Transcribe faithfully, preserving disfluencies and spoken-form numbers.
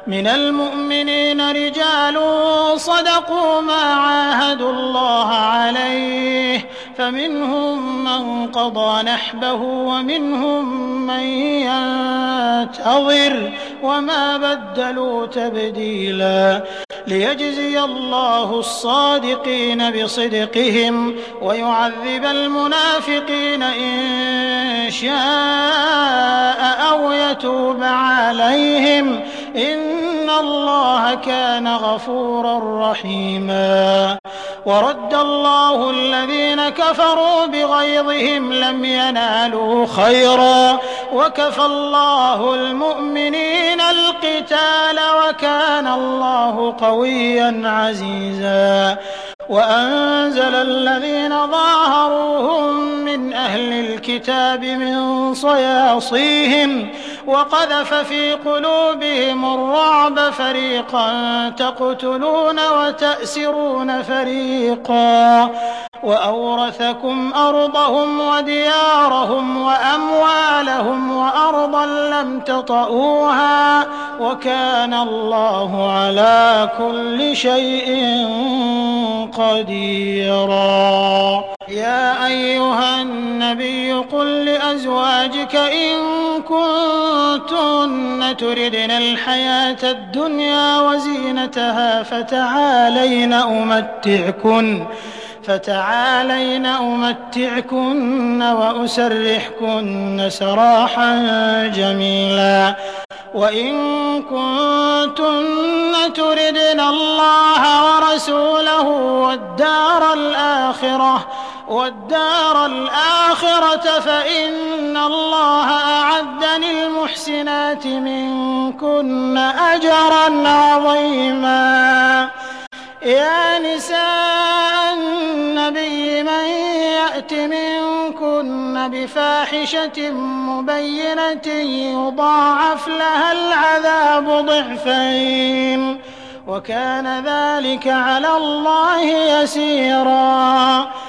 من المؤمنين رجال صدقوا ما عاهدوا الله عليه فمنهم من قضى نحبه ومنهم من ينتظر وما بدلوا تبديلا ليجزي الله الصادقين بصدقهم ويعذب المنافقين إن شاء أو يتوب عليهم إن الله كان غفورا رحيما ورد الله الذين كفروا بغيظهم لم ينالوا خيرا وكفى الله المؤمنين القتال وكان الله قويا عزيزا وأنزل الذين ظاهروهم من أهل الكتاب من صياصيهم وقذف في قلوبهم الرعب فريقا تقتلون وتأسرون فريقا وأورثكم أرضهم وديارهم وأموالهم وأرضا لم تطئوها وكان الله على كل شيء قديرا يا أيها النبي قل لأزواجك إن كنتن تردن الحياة الدنيا وزينتها فتعالين أمتعكن فتعالين أمتعكن وأسرحكن سراحا جميلا وإن كنتن تردن الله ورسوله والدار الآخرة والدار الآخرة فإن الله أعد للمحسنات منكن أجرا عظيما يا نساء النبي من يأت منكن بفاحشة مبينة يضاعف لها العذاب ضعفين وكان ذلك على الله يسيرا